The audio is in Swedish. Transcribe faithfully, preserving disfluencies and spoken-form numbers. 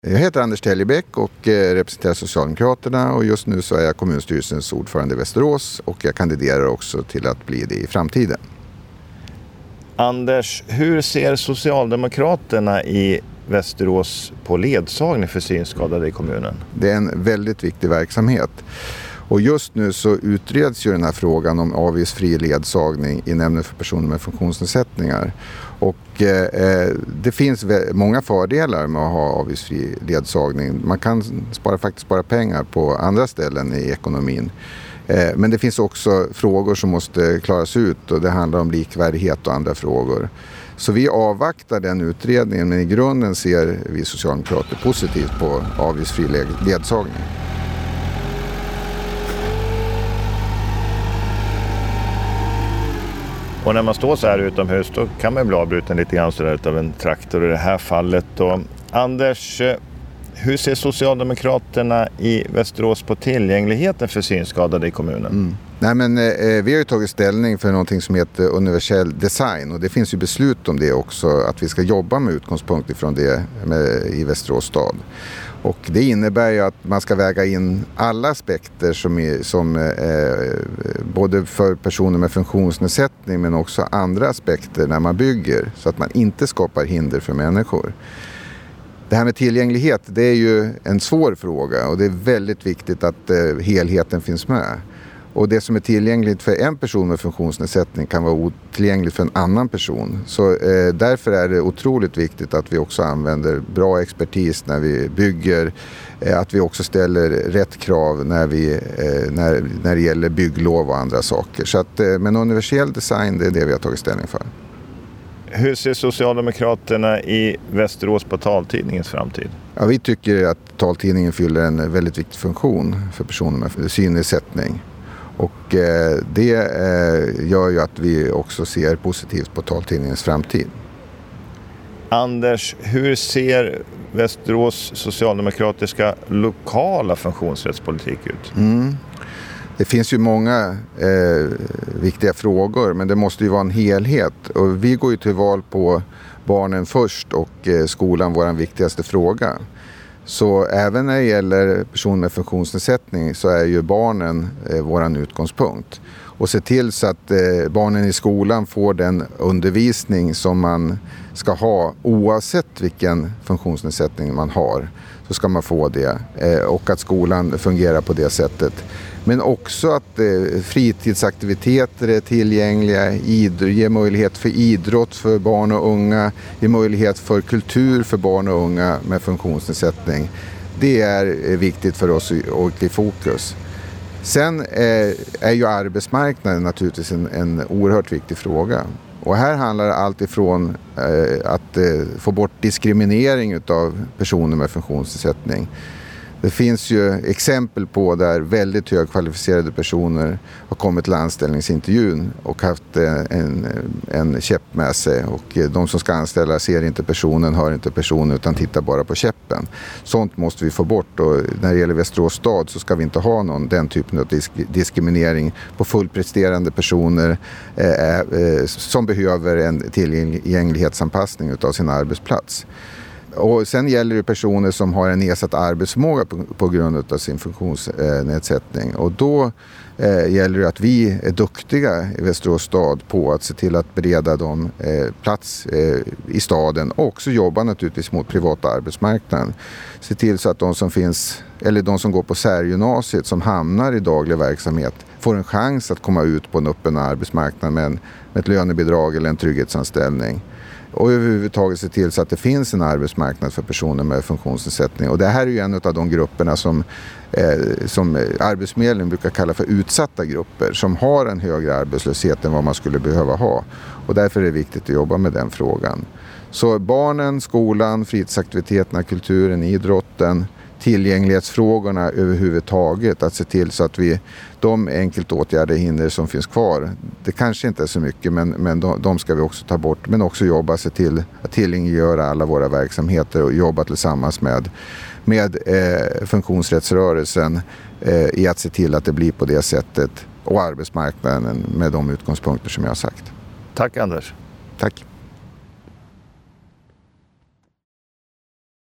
Jag heter Anders Täljebäck och representerar Socialdemokraterna och just nu så är jag kommunstyrelsens ordförande i Västerås och jag kandiderar också till att bli det i framtiden. Anders, hur ser Socialdemokraterna i Västerås på ledsagning för synskadade i kommunen? Det är en väldigt viktig verksamhet. Och just nu så utreds ju den här frågan om avgiftsfri ledsagning i nämnden för personer med funktionsnedsättningar. Och eh, det finns många fördelar med att ha avgiftsfri ledsagning. Man kan spara, faktiskt spara pengar på andra ställen i ekonomin. Eh, men det finns också frågor som måste klaras ut och det handlar om likvärdighet och andra frågor. Så vi avvaktar den utredningen, men i grunden ser vi socialdemokrater positivt på avgiftsfri ledsagning. Och när man står så här utomhus då kan man bli avbruten lite grann så där av en traktor i det här fallet. Och Anders, hur ser Socialdemokraterna i Västerås på tillgängligheten för synskadade i kommunen? Mm. Nej, men, eh, vi har ju tagit ställning för någonting som heter universell design och det finns ju beslut om det också, att vi ska jobba med utgångspunkt ifrån det med, i Västerås stad. Och det innebär ju att man ska väga in alla aspekter som, är, som eh, både för personer med funktionsnedsättning men också andra aspekter när man bygger så att man inte skapar hinder för människor. Det här med tillgänglighet, det är ju en svår fråga och det är väldigt viktigt att eh, helheten finns med. Och det som är tillgängligt för en person med funktionsnedsättning kan vara otillgängligt för en annan person. Så eh, därför är det otroligt viktigt att vi också använder bra expertis när vi bygger. Eh, att vi också ställer rätt krav när, vi, eh, när, när det gäller bygglov och andra saker. Så att, eh, men universell design, det är det vi har tagit ställning för. Hur ser Socialdemokraterna i Västerås på taltidningens framtid? Ja, vi tycker att taltidningen fyller en väldigt viktig funktion för personer med synnedsättning. Och eh, det eh, gör ju att vi också ser positivt på taltidningens framtid. Anders, hur ser Västerås socialdemokratiska lokala funktionsrättspolitik ut? Mm. Det finns ju många eh, viktiga frågor, men det måste ju vara en helhet. Och vi går ju till val på barnen först och eh, skolan vår viktigaste fråga. Så även när det gäller personer med funktionsnedsättning så är ju barnen eh, våran utgångspunkt. Och se till så att eh, barnen i skolan får den undervisning som man ska ha oavsett vilken funktionsnedsättning man har. Så ska man få det eh, och att skolan fungerar på det sättet. Men också att eh, fritidsaktiviteter är tillgängliga, idr- ge möjlighet för idrott för barn och unga, ge möjlighet för kultur för barn och unga med funktionsnedsättning. Det är eh, viktigt för oss och i fokus. Sen eh, är ju arbetsmarknaden naturligtvis en, en oerhört viktig fråga. Och här handlar det allt ifrån eh, att eh, få bort diskriminering av personer med funktionsnedsättning. Det finns ju exempel på där väldigt högkvalificerade personer har kommit till anställningsintervjun och haft en, en käpp med sig. Och de som ska anställa ser inte personen, hör inte personen utan tittar bara på käppen. Sånt måste vi få bort och när det gäller Västerås stad så ska vi inte ha någon den typen av disk- diskriminering på fullpresterande personer eh, eh, som behöver en tillgänglighetsanpassning av sin arbetsplats. Och sen gäller det personer som har en nedsatt arbetsförmåga på, på grund av sin funktionsnedsättning. Och då eh, gäller det att vi är duktiga i Västerås stad på att se till att bereda dem eh, plats eh, i staden och också jobba naturligtvis mot privata arbetsmarknaden. Se till så att de som finns, eller de som går på särgymnasiet som hamnar i daglig verksamhet får en chans att komma ut på en öppen arbetsmarknad med, en, med ett lönebidrag eller en trygghetsanställning. Och överhuvudtaget se till så att det finns en arbetsmarknad för personer med funktionsnedsättning. Och det här är ju en av de grupperna som, eh, som Arbetsförmedlingen brukar kalla för utsatta grupper. Som har en högre arbetslöshet än vad man skulle behöva ha. Och därför är det viktigt att jobba med den frågan. Så barnen, skolan, fritidsaktiviteterna, kulturen, idrotten, tillgänglighetsfrågorna överhuvudtaget. Att se till så att vi, de enkelt åtgärder hinder som finns kvar, det kanske inte är så mycket men, men de, de ska vi också ta bort. Men också jobba se till att tillgängliggöra alla våra verksamheter och jobba tillsammans med, med eh, funktionsrättsrörelsen eh, i att se till att det blir på det sättet och arbetsmarknaden med de utgångspunkter som jag har sagt. Tack Anders. Tack.